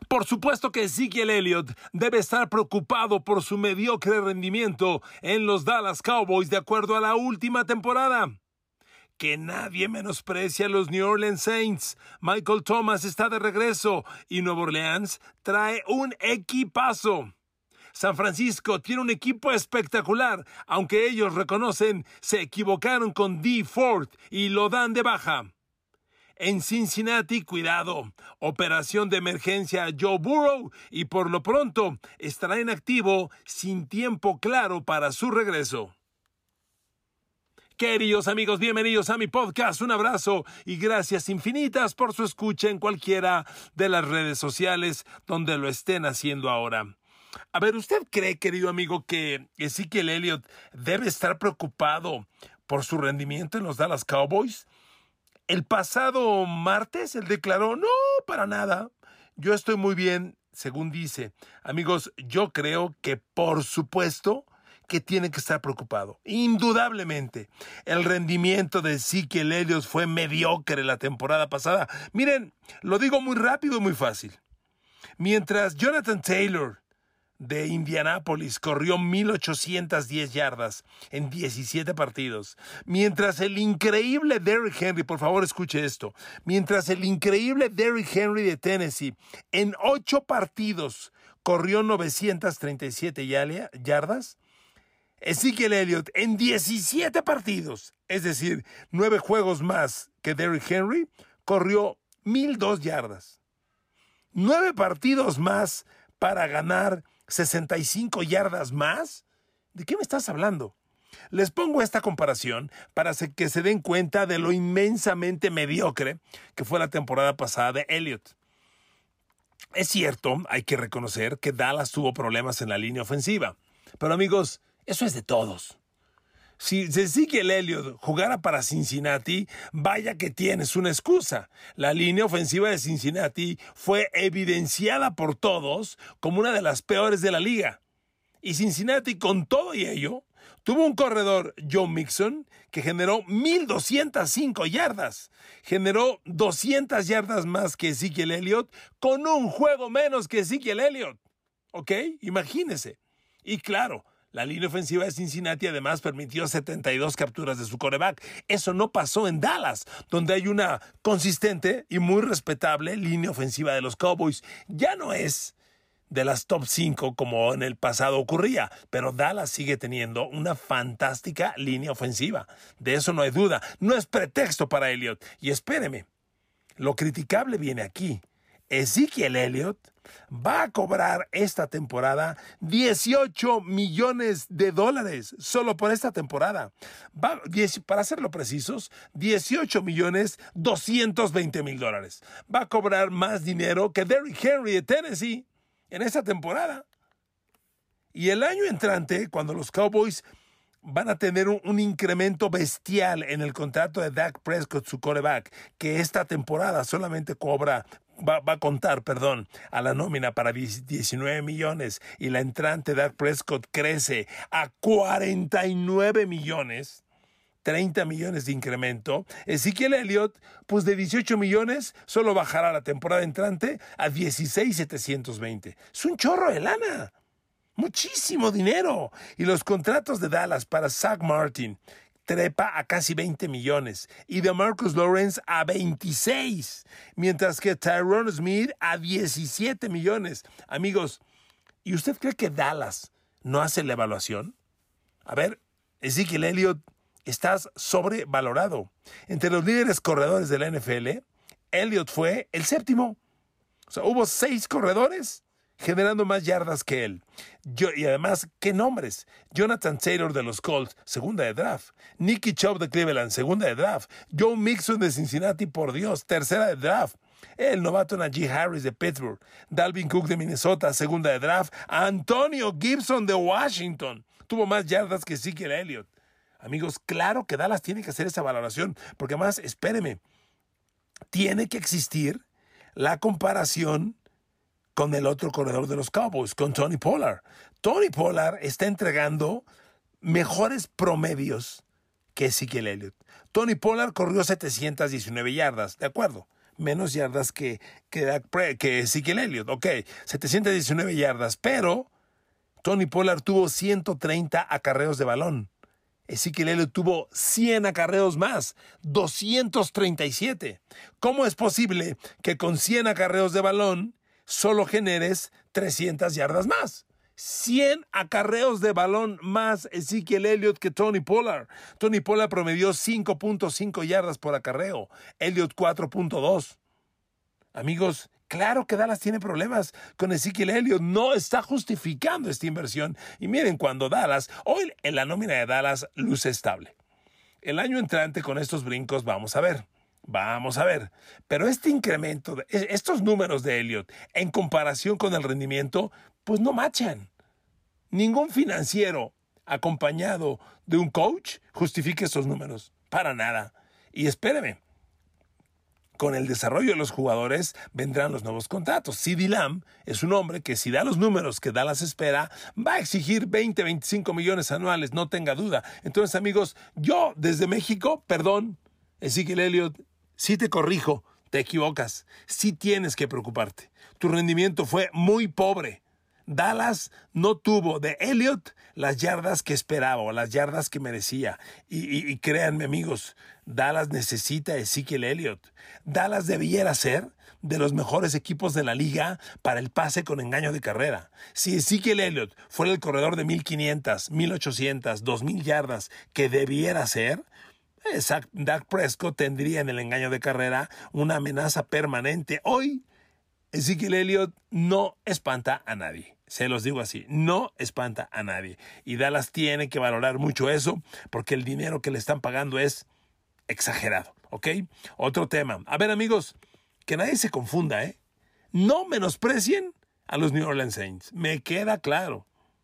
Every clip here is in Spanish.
Por supuesto que Ezekiel Elliott debe estar preocupado por su mediocre rendimiento en los Dallas Cowboys de acuerdo a la última temporada. Que nadie menosprecie a los New Orleans Saints. Michael Thomas está de regreso y Nueva Orleans trae un equipazo. San Francisco tiene un equipo espectacular, aunque ellos reconocen se equivocaron con Dee Ford y lo dan de baja. En Cincinnati, cuidado, operación de emergencia a Joe Burrow y por lo pronto estará inactivo sin tiempo claro para su regreso. Queridos amigos, bienvenidos a mi podcast, un abrazo y gracias infinitas por su escucha en cualquiera de las redes sociales donde lo estén haciendo ahora. A ver, ¿usted cree, querido amigo, que Ezekiel Elliott debe estar preocupado por su rendimiento en los Dallas Cowboys? El pasado martes él declaró, no, para nada, yo estoy muy bien, según dice. Amigos, yo creo que por supuesto que tiene que estar preocupado. Indudablemente, el rendimiento de Ezekiel Elliott fue mediocre la temporada pasada. Miren, lo digo muy rápido y muy fácil. Mientras Jonathan Taylor de Indianápolis corrió 1,810 yardas en 17 partidos. Mientras el increíble Derrick Henry, por favor escuche esto, mientras el increíble Derrick Henry de Tennessee en 8 partidos corrió 937 yardas, Ezekiel Elliott en 17 partidos, es decir, 9 juegos más que Derrick Henry, corrió 1,002 yardas. 9 partidos más para ganar 65 yardas más. ¿De qué me estás hablando? Les pongo esta comparación para que se den cuenta de lo inmensamente mediocre que fue la temporada pasada de Elliott. Es cierto, hay que reconocer que Dallas tuvo problemas en la línea ofensiva. Pero amigos, eso es de todos. Si Ezekiel Elliott jugara para Cincinnati, vaya que tienes una excusa. La línea ofensiva de Cincinnati fue evidenciada por todos como una de las peores de la liga. Y Cincinnati, con todo y ello, tuvo un corredor, Joe Mixon, que generó 1,205 yardas. Generó 200 yardas más que Ezekiel Elliott con un juego menos que Ezekiel Elliott. ¿Ok? Imagínese. Y claro, la línea ofensiva de Cincinnati además permitió 72 capturas de su quarterback. Eso no pasó en Dallas, donde hay una consistente y muy respetable línea ofensiva de los Cowboys. Ya no es de las top 5 como en el pasado ocurría, pero Dallas sigue teniendo una fantástica línea ofensiva. De eso no hay duda. No es pretexto para Elliott. Y espéreme, lo criticable viene aquí. Ezekiel Elliott va a cobrar esta temporada $18 millones solo por esta temporada. Para serlo precisos, $18,220,000. Va a cobrar más dinero que Derrick Henry de Tennessee en esta temporada. Y el año entrante, cuando los Cowboys van a tener un incremento bestial en el contrato de Dak Prescott, su quarterback, que esta temporada solamente va a contar a la nómina para 19 millones y la entrante Dak Prescott crece a 49 millones, 30 millones de incremento. Ezekiel Elliott, pues de 18 millones, solo bajará la temporada entrante a 16,720. Es un chorro de lana. Muchísimo dinero. Y los contratos de Dallas para Zach Martin trepa a casi 20 millones y de Marcus Lawrence a 26, mientras que Tyron Smith a 17 millones. Amigos, ¿y usted cree que Dallas no hace la evaluación? A ver, Ezekiel Elliott, estás sobrevalorado. Entre los líderes corredores de la NFL, Elliott fue el séptimo. O sea, hubo 6 corredores generando más yardas que él. Y además, ¿qué nombres? Jonathan Taylor de los Colts, segunda de draft. Nicky Chubb de Cleveland, segunda de draft. Joe Mixon de Cincinnati, por Dios, tercera de draft. El novato Najee Harris de Pittsburgh. Dalvin Cook de Minnesota, segunda de draft. Antonio Gibson de Washington. Tuvo más yardas que Ezekiel Elliott. Amigos, claro que Dallas tiene que hacer esa valoración, porque además, espéreme, tiene que existir la comparación con el otro corredor de los Cowboys, con Tony Pollard. Tony Pollard está entregando mejores promedios que Ezekiel Elliott. Tony Pollard corrió 719 yardas, de acuerdo, menos yardas que Ezekiel Elliott. Ok, 719 yardas, pero Tony Pollard tuvo 130 acarreos de balón. Ezekiel Elliott tuvo 100 acarreos más, 237. ¿Cómo es posible que con 100 acarreos de balón solo generes 300 yardas más? 100 acarreos de balón más Ezekiel Elliott que Tony Pollard. Tony Pollard promedió 5.5 yardas por acarreo, Elliott 4.2. Amigos, claro que Dallas tiene problemas con Ezekiel Elliott. No está justificando esta inversión. Y miren, cuando Dallas, hoy en la nómina de Dallas luce estable. El año entrante con estos brincos vamos a ver. Pero este incremento, estos números de Elliott en comparación con el rendimiento, pues no machan. Ningún financiero acompañado de un coach justifica estos números. Para nada. Y espéreme. Con el desarrollo de los jugadores vendrán los nuevos contratos. CeeDee Lamb es un hombre que si da los números que Dallas espera, va a exigir 20, 25 millones anuales, no tenga duda. Entonces, amigos, yo desde México, perdón, Ezekiel Elliott, sí te corrijo, te equivocas. Sí tienes que preocuparte. Tu rendimiento fue muy pobre. Dallas no tuvo de Elliott las yardas que esperaba o las yardas que merecía. Y créanme, amigos, Dallas necesita a Ezekiel Elliott. Dallas debiera ser de los mejores equipos de la liga para el pase con engaño de carrera. Si Ezekiel Elliott fuera el corredor de 1,500, 1,800, 2,000 yardas que debiera ser, Dak Prescott tendría en el engaño de carrera una amenaza permanente. Hoy, Ezekiel Elliott no espanta a nadie. Se los digo así, no espanta a nadie. Y Dallas tiene que valorar mucho eso porque el dinero que le están pagando es exagerado, ¿ok? Otro tema. A ver, amigos, que nadie se confunda, ¿eh? No menosprecien a los New Orleans Saints. Me queda claro.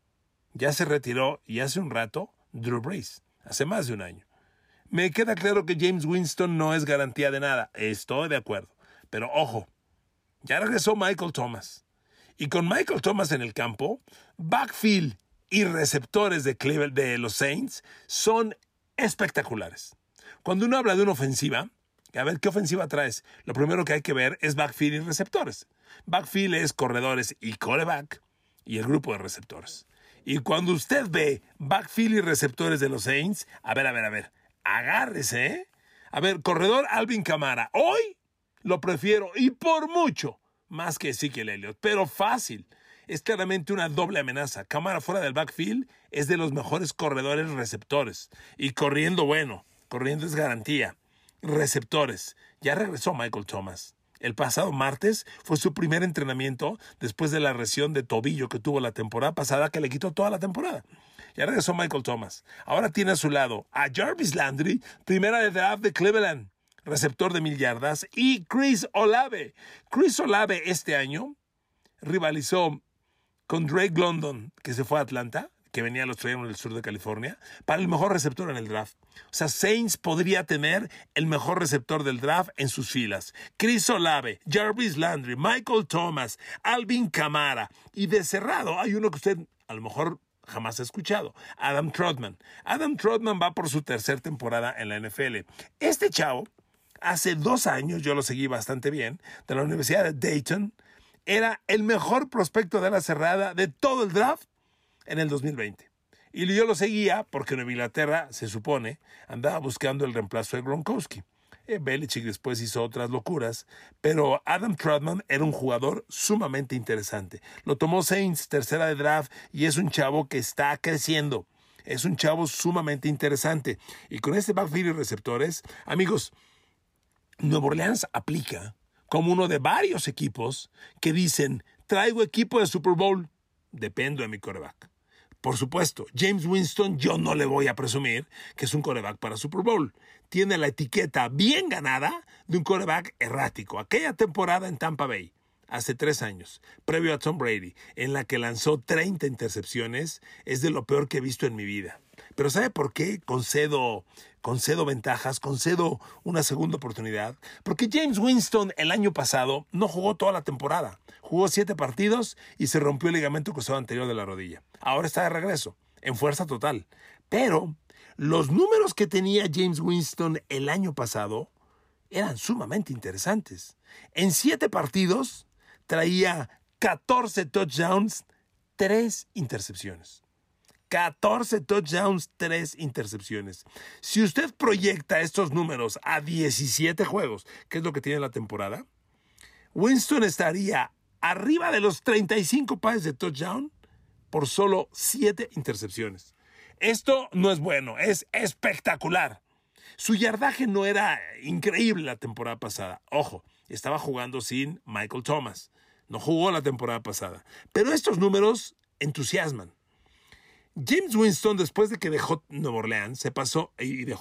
Ya se retiró y hace un rato Drew Brees, hace más de un año. Me queda claro que James Winston no es garantía de nada. Estoy de acuerdo. Pero ojo, ya regresó Michael Thomas. Y con Michael Thomas en el campo, backfield y receptores de los Saints son espectaculares. Cuando uno habla de una ofensiva, a ver, ¿qué ofensiva traes? Lo primero que hay que ver es backfield y receptores. Backfield es corredores y quarterback y el grupo de receptores. Y cuando usted ve backfield y receptores de los Saints, a ver, agárrese, ¿eh? A ver, corredor Alvin Kamara. Hoy lo prefiero y por mucho más que Ezekiel Elliott, pero fácil. Es claramente una doble amenaza. Kamara fuera del backfield es de los mejores corredores receptores. Y corriendo, bueno, corriendo es garantía. Receptores. Ya regresó Michael Thomas. El pasado martes fue su primer entrenamiento después de la lesión de tobillo que tuvo la temporada pasada, que le quitó toda la temporada. Ya regresó Michael Thomas. Ahora tiene a su lado a Jarvis Landry, primera de draft de Cleveland, receptor de 1,000 yardas, y Chris Olave. Chris Olave este año rivalizó con Drake London, que se fue a Atlanta, que venía a los Trojans del sur de California, para el mejor receptor en el draft. O sea, Saints podría tener el mejor receptor del draft en sus filas. Chris Olave, Jarvis Landry, Michael Thomas, Alvin Kamara. Y de cerrado hay uno que usted a lo mejor jamás ha escuchado, Adam Trotman. Adam Trotman va por su tercera temporada en la NFL. Este chavo, hace 2 años, yo lo seguí bastante bien, de la Universidad de Dayton, era el mejor prospecto de la cerrada de todo el draft en el 2020. Y yo lo seguía porque Nueva Inglaterra, se supone, andaba buscando el reemplazo de Gronkowski. Belichick después hizo otras locuras, pero Adam Trotman era un jugador sumamente interesante. Lo tomó Saints, tercera de draft, y es un chavo que está creciendo. Es un chavo sumamente interesante. Y con este backfield y receptores, amigos, Nueva Orleans aplica como uno de varios equipos que dicen, traigo equipo de Super Bowl, dependo de mi quarterback. Por supuesto, James Winston yo no le voy a presumir que es un quarterback para Super Bowl. Tiene la etiqueta bien ganada de un quarterback errático. Aquella temporada en Tampa Bay, hace 3 años, previo a Tom Brady, en la que lanzó 30 intercepciones, es de lo peor que he visto en mi vida. Pero ¿sabe por qué concedo ventajas, concedo una segunda oportunidad? Porque James Winston el año pasado no jugó toda la temporada. Jugó 7 partidos y se rompió el ligamento cruzado anterior de la rodilla. Ahora está de regreso, en fuerza total. Pero los números que tenía James Winston el año pasado eran sumamente interesantes. En 7 partidos traía 14 touchdowns, 3 intercepciones. 14 touchdowns, 3 intercepciones. Si usted proyecta estos números a 17 juegos, que es lo que tiene la temporada, Winston estaría arriba de los 35 pases de touchdown por solo 7 intercepciones. Esto no es bueno, es espectacular. Su yardaje no era increíble la temporada pasada. Ojo, estaba jugando sin Michael Thomas. No jugó la temporada pasada. Pero estos números entusiasman. James Winston, después de que dejó Nueva Orleans, dejó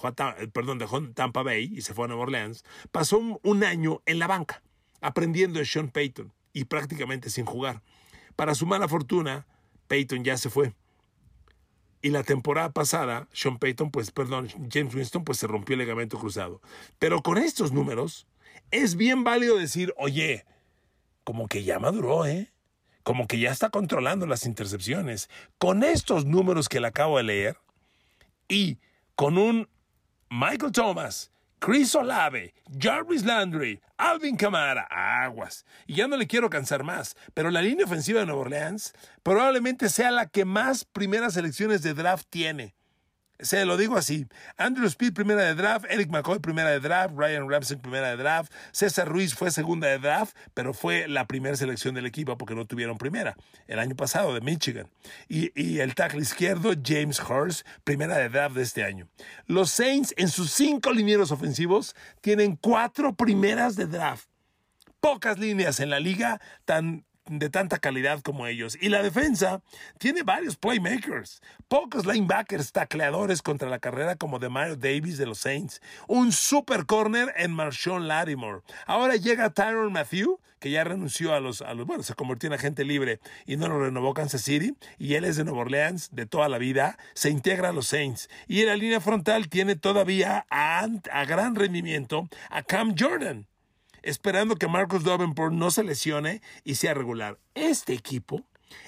Tampa Bay y se fue a Nueva Orleans, pasó un año en la banca, aprendiendo de Sean Payton y prácticamente sin jugar. Para su mala fortuna, Payton ya se fue. Y la temporada pasada, James Winston se rompió el ligamento cruzado. Pero con estos números, es bien válido decir, oye, como que ya maduró, como que ya está controlando las intercepciones. Con estos números que le acabo de leer y con un Michael Thomas, Chris Olave, Jarvis Landry, Alvin Kamara, aguas. Y ya no le quiero cansar más, pero la línea ofensiva de Nueva Orleans probablemente sea la que más primeras selecciones de draft tiene. Se lo digo así: Andrew Speed, primera de draft; Eric McCoy, primera de draft; Ryan Ramsey, primera de draft; César Ruiz fue segunda de draft, pero fue la primera selección del equipo porque no tuvieron primera el año pasado de Michigan. Y el tackle izquierdo, James Hurst, primera de draft de este año. Los Saints, en sus 5 linieros ofensivos, tienen 4 primeras de draft. Pocas líneas en la liga de tanta calidad como ellos. Y la defensa tiene varios playmakers. Pocos linebackers tacleadores contra la carrera como Demario Davis de los Saints. Un super corner en Marshawn Lattimore. Ahora llega Tyrann Mathieu, que ya renunció se convirtió en agente libre y no lo renovó Kansas City. Y él es de Nueva Orleans de toda la vida. Se integra a los Saints. Y en la línea frontal tiene todavía a gran rendimiento a Cam Jordan, esperando que Marcus Davenport no se lesione y sea regular. Este equipo,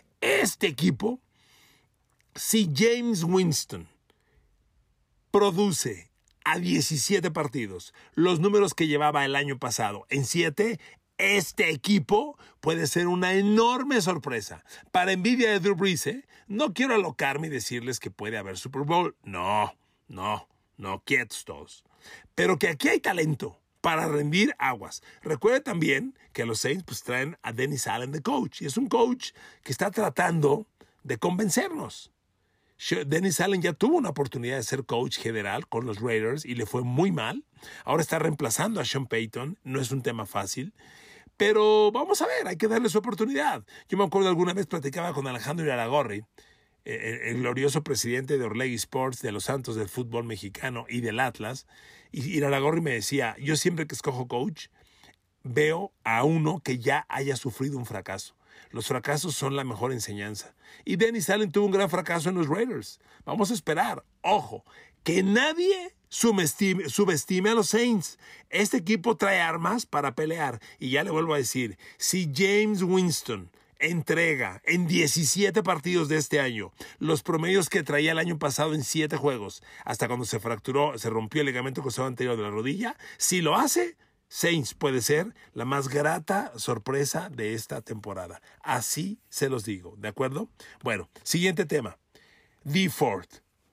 si James Winston produce a 17 partidos los números que llevaba el año pasado en 7, este equipo puede ser una enorme sorpresa. Para envidia de Drew Brees, no quiero alocarme y decirles que puede haber Super Bowl. No, quietos todos. Pero que aquí hay talento para rendir, aguas. Recuerde también que los Saints traen a Dennis Allen de coach. Y es un coach que está tratando de convencernos. Dennis Allen ya tuvo una oportunidad de ser coach general con los Raiders y le fue muy mal. Ahora está reemplazando a Sean Payton. No es un tema fácil. Pero vamos a ver, hay que darle su oportunidad. Yo me acuerdo alguna vez platicaba con Alejandro Iraragorri, el glorioso presidente de Orlegui Sports, de los Santos del fútbol mexicano y del Atlas. Y Iraragorri me decía, yo siempre que escojo coach, veo a uno que ya haya sufrido un fracaso. Los fracasos son la mejor enseñanza. Y Dennis Allen tuvo un gran fracaso en los Raiders. Vamos a esperar. Ojo, que nadie subestime a los Saints. Este equipo trae armas para pelear. Y ya le vuelvo a decir, si James Winston entrega en 17 partidos de este año los promedios que traía el año pasado en 7 juegos, hasta cuando se rompió el ligamento cruzado anterior de la rodilla, si lo hace, Saints puede ser la más grata sorpresa de esta temporada. Así se los digo, ¿de acuerdo? Bueno, siguiente tema. Dee Ford.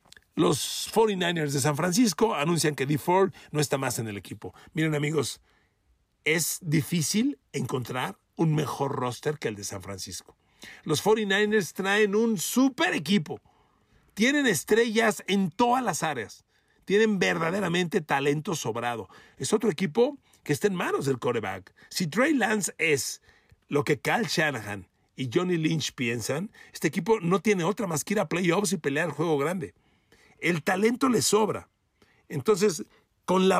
Los 49ers de San Francisco anuncian que Dee Ford no está más en el equipo. Miren, amigos, es difícil encontrar un mejor roster que el de San Francisco. Los 49ers traen un super equipo. Tienen estrellas en todas las áreas. Tienen verdaderamente talento sobrado. Es otro equipo que está en manos del quarterback. Si Trey Lance es lo que Kyle Shanahan y Johnny Lynch piensan, este equipo no tiene otra más que ir a playoffs y pelear el juego grande. El talento le sobra. Entonces, al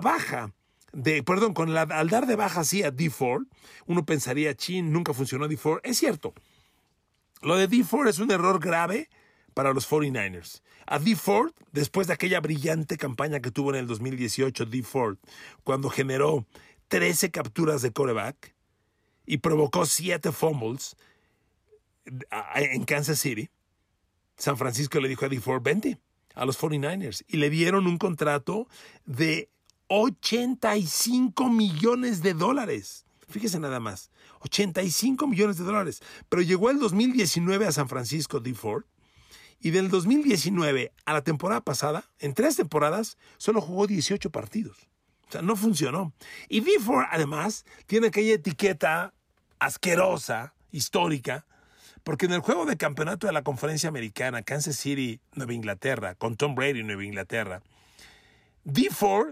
dar de baja así a Dee Ford, uno pensaría, nunca funcionó Dee Ford. Es cierto. Lo de Dee Ford es un error grave para los 49ers. A Dee Ford, después de aquella brillante campaña que tuvo en el 2018, Dee Ford, cuando generó 13 capturas de quarterback y provocó 7 fumbles en Kansas City, San Francisco le dijo a Dee Ford, vente a los 49ers, y le dieron un contrato de $85 millones. Fíjese nada más, $85 millones. Pero llegó el 2019 a San Francisco Dee Ford, y del 2019 a la temporada pasada, en 3 temporadas, solo jugó 18 partidos. O sea, no funcionó. Y Dee Ford, además, tiene aquella etiqueta asquerosa, histórica, porque en el juego de campeonato de la Conferencia Americana, Kansas City, Nueva Inglaterra, con Tom Brady, Nueva Inglaterra, Dee Ford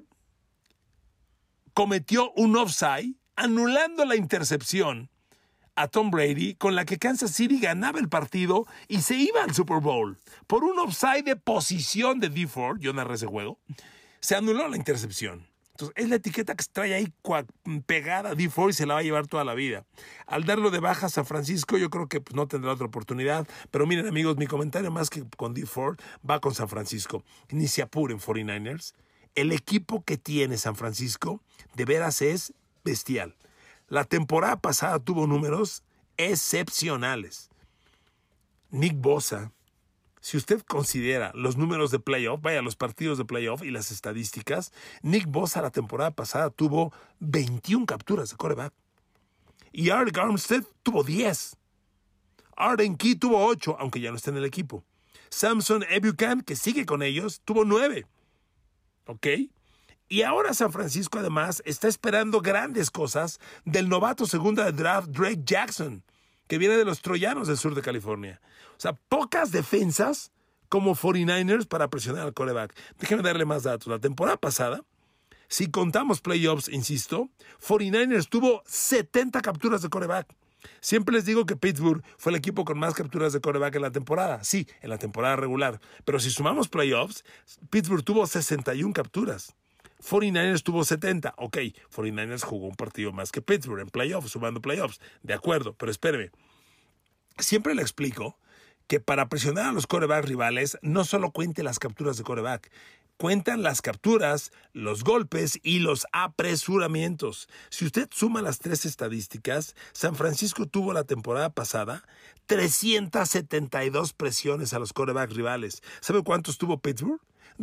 cometió un offside, anulando la intercepción a Tom Brady, con la que Kansas City ganaba el partido y se iba al Super Bowl. Por un offside de posición de Dee Ford, yo narré ese juego, se anuló la intercepción. Entonces, es la etiqueta que se trae ahí pegada a Dee Ford y se la va a llevar toda la vida. Al darlo de baja a San Francisco, yo creo que pues, no tendrá otra oportunidad. Pero miren, amigos, mi comentario más que con Dee Ford va con San Francisco. Ni se apuren, 49ers. El equipo que tiene San Francisco de veras es bestial. La temporada pasada tuvo números excepcionales. Nick Bosa, si usted considera los números de playoff, vaya, los partidos de playoff y las estadísticas, Nick Bosa la temporada pasada tuvo 21 capturas de quarterback. Y Arik Armstead tuvo 10. Arden Key tuvo 8, aunque ya no está en el equipo. Samson Ebukam, que sigue con ellos, tuvo 9. ¿Ok? Y ahora San Francisco, además, está esperando grandes cosas del novato segunda de draft Drake Jackson, que viene de los Troyanos del sur de California. O sea, pocas defensas como 49ers para presionar al quarterback. Déjenme darle más datos. La temporada pasada, si contamos playoffs, insisto, 49ers tuvo 70 capturas de quarterback. Siempre les digo que Pittsburgh fue el equipo con más capturas de quarterback en la temporada. Sí, en la temporada regular. Pero si sumamos playoffs, Pittsburgh tuvo 61 capturas. 49ers tuvo 70. Ok, 49ers jugó un partido más que Pittsburgh en playoffs, sumando playoffs. De acuerdo, pero espéreme. Siempre le explico que para presionar a los quarterbacks rivales no solo cuente las capturas de quarterback, cuentan las capturas, los golpes y los apresuramientos. Si usted suma las 3 estadísticas, San Francisco tuvo la temporada pasada 372 presiones a los quarterbacks rivales. ¿Sabe cuántos tuvo Pittsburgh?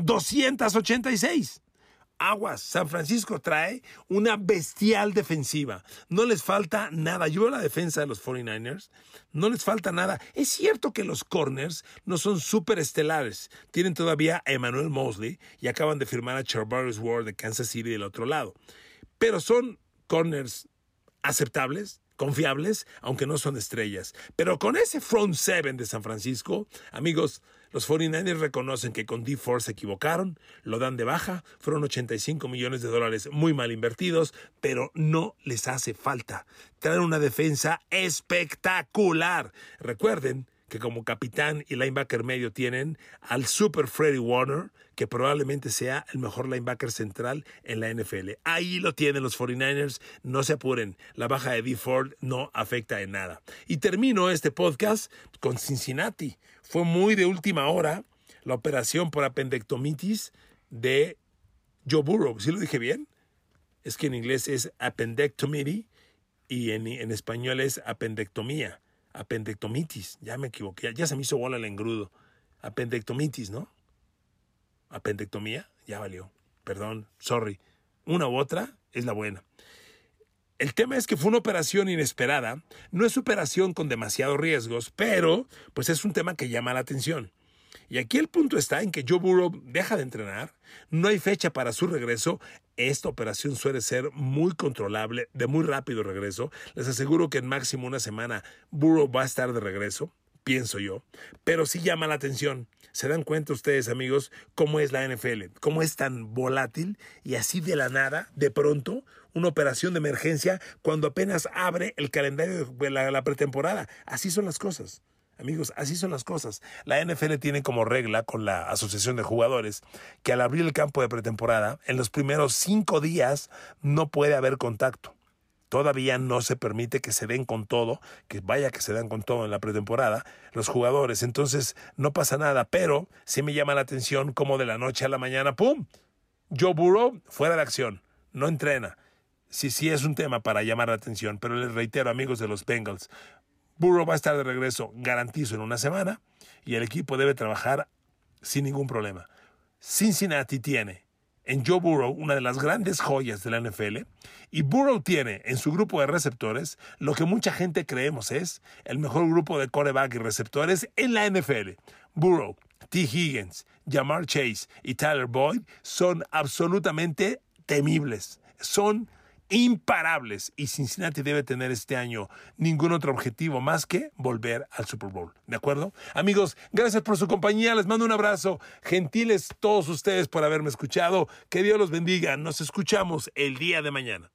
286. Aguas, San Francisco trae una bestial defensiva. No les falta nada. Yo veo la defensa de los 49ers. No les falta nada. Es cierto que los corners no son súper estelares. Tienen todavía a Emmanuel Mosley y acaban de firmar a Charvarius Ward de Kansas City del otro lado. Pero son corners aceptables, confiables, aunque no son estrellas. Pero con ese front seven de San Francisco, amigos, los 49ers reconocen que con Dee Ford se equivocaron, lo dan de baja, fueron $85 millones muy mal invertidos, pero no les hace falta. Traen una defensa espectacular. Recuerden que como capitán y linebacker medio tienen al Super Freddie Warner, que probablemente sea el mejor linebacker central en la NFL. Ahí lo tienen los 49ers, no se apuren, la baja de Dee Ford no afecta en nada. Y termino este podcast con Cincinnati. Fue muy de última hora la operación por apendectomitis de Joe Burrow. ¿Sí lo dije bien? Es que en inglés es appendectomy y en español es apendectomía. Apendectomitis, ya me equivoqué, ya se me hizo bola el engrudo. Apendectomitis, ¿no? Apendectomía, ya valió. Perdón, sorry. Una u otra es la buena. El tema es que fue una operación inesperada. No es operación con demasiados riesgos, pero pues es un tema que llama la atención. Y aquí el punto está en que Joe Burrow deja de entrenar, no hay fecha para su regreso. Esta operación suele ser muy controlable, de muy rápido regreso. Les aseguro que en máximo una semana Burrow va a estar de regreso, pienso yo. Pero sí llama la atención. ¿Se dan cuenta ustedes, amigos, cómo es la NFL? Cómo es tan volátil y así de la nada, de pronto, una operación de emergencia cuando apenas abre el calendario de la pretemporada. Así son las cosas. Amigos, así son las cosas. La NFL tiene como regla con la Asociación de Jugadores que al abrir el campo de pretemporada, en los primeros 5 días no puede haber contacto. Todavía no se permite que se den con todo, que vaya que se dan con todo en la pretemporada los jugadores. Entonces no pasa nada, pero sí me llama la atención cómo de la noche a la mañana, ¡pum! Joe Burrow fuera de acción, no entrena. Sí es un tema para llamar la atención, pero les reitero, amigos de los Bengals, Burrow va a estar de regreso, garantizo, en una semana, y el equipo debe trabajar sin ningún problema. Cincinnati tiene en Joe Burrow, una de las grandes joyas de la NFL, y Burrow tiene en su grupo de receptores lo que mucha gente creemos es el mejor grupo de quarterback y receptores en la NFL. Burrow, T. Higgins, Ja'Marr Chase y Tyler Boyd son absolutamente temibles. Son imparables y Cincinnati debe tener este año ningún otro objetivo más que volver al Super Bowl. ¿De acuerdo? Amigos, gracias por su compañía. Les mando un abrazo. Gentiles todos ustedes por haberme escuchado. Que Dios los bendiga. Nos escuchamos el día de mañana.